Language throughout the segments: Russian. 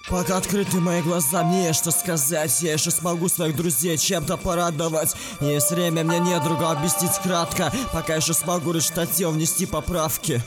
Пока открыты мои глаза, мне есть что сказать. Я еще смогу своих друзей чем-то порадовать. Есть время, мне недруга объяснить кратко. Пока еще смогу в штате внести поправки.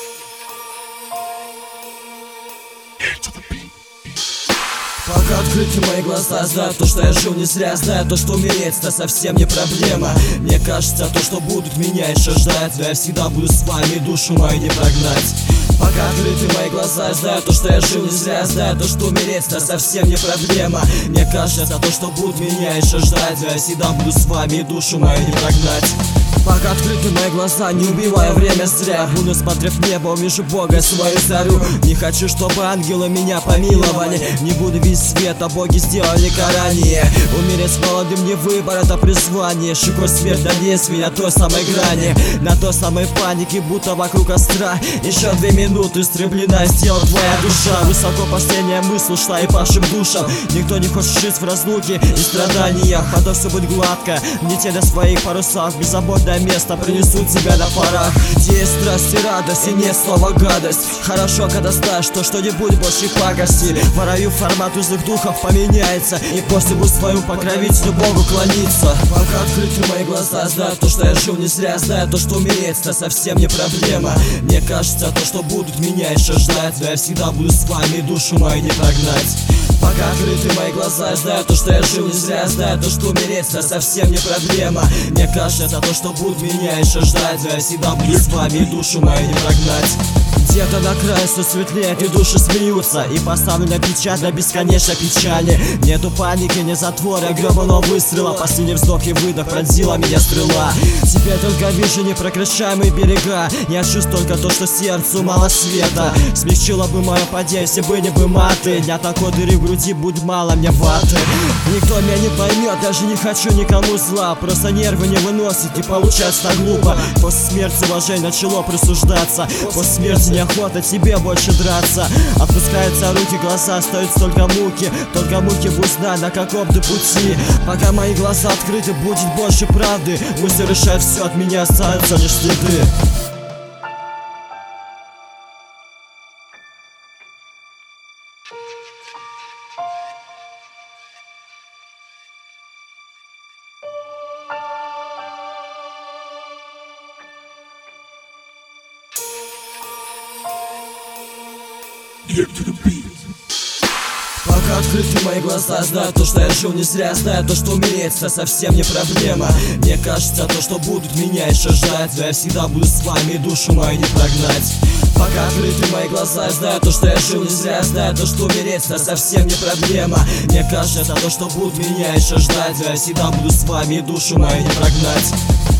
Пока открыты мои глаза, знаю то, что я жил не зря. Знаю то, что умереть-то совсем не проблема. Мне кажется, то, что будут меня еще ждать. Но я всегда буду с вами, душу мою не прогнать. Пока открыты мои глаза, знаю то, что я жил не зря. Знаю то, что умереть-то совсем не проблема. Мне кажется, то, что будут меня еще ждать. Но я всегда буду с вами, душу мою не прогнать. Пока открыты мои глаза, не убивая время зря. Буду смотрев в небо, увижу Бога свою зарю. Не хочу, чтобы ангелы меня помиловали. Не буду видеть свет, а боги сделали ранее. Умереть молодым не выбор, это призвание. Щекой смерть надеюсь меня той самой грани. На той самой панике, будто вокруг костра. Еще 2 минуты, истреблена сделала твоя душа. Высоко последняя мысль ушла и павшим душам. Никто не хочет жить в разлуке и страданиях. Потом все будет гладко, летя до своих парусах. Беззаботное место принесут тебя на парах. Где есть страсть и радость, и нет слова гадость. Хорошо, когда знаешь то, что не будет больше пакости. Ворою формат злых духов поменяется, и после буду своему покровителю Богу клониться. Пока открыты мои глаза, знаю то, что я жил не зря. Знаю то, что умереть-то совсем не проблема. Мне кажется, то, что будут меня еще ждать. Но я всегда буду с вами, душу мою не прогнать. Пока открыты мои глаза, знаю то, что я жил не зря. Знаю то, что умереть-то совсем не проблема. Мне кажется, то, что будут меня еще ждать. Но я всегда буду с вами, душу мою не прогнать. Где-то на краю все светлеет и души смеются. И поставлена печать для бесконечной печали. Нету паники, не затвора, гребаного выстрела. Последний вздох и выдох, пронзила меня стрела. Теперь только вижу непрекращаемые берега. Я чувствую только то, что сердцу мало света. Смягчило бы мое падение, если бы не бы маты. Для такой дыры в груди будет мало мне ваты. Никто меня не поймет, даже не хочу никому зла. Просто нервы не выносит, и получается так глупо. После смерти уважение начало присуждаться. После смерти неохота тебе больше драться. Отпускаются руки, глаза, остаются только муки. Только муки будь знать, на каком ты пути. Пока мои глаза открыты, будет больше правды. Мысли решают все, от меня останутся лишь следы. Пока открыты мои глаза, знаю то, что я жил не зря. Знаю то, что умереть-то совсем не проблема. Мне кажется, то, что будут меня еще ждать. Но я всегда буду с вами, душу мою не прогнать. Пока открыты мои глаза, знаю то, что я жил не зря. Знаю то, что умереть-то совсем не проблема. Мне кажется, то, что будут меня еще ждать. Но я всегда буду с вами, душу мою не прогнать.